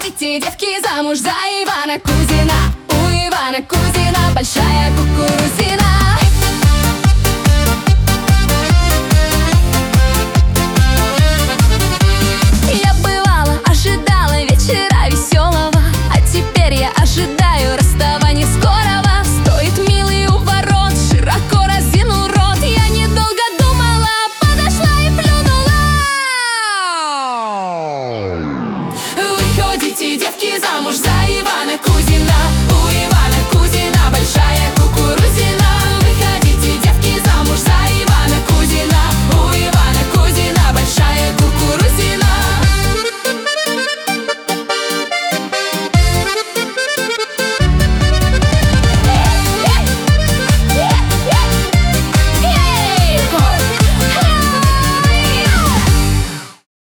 Выходите, девки, замуж за Ивана Кузина. У Ивана Кузина большая кукурузина. Я бывала, ожидала вечера веселого, а теперь я ожидаю расставания скорого. Стоит милый у ворот, широко разинул рот. Я недолго думала, подошла и плюнула. Выходите, девки, замуж за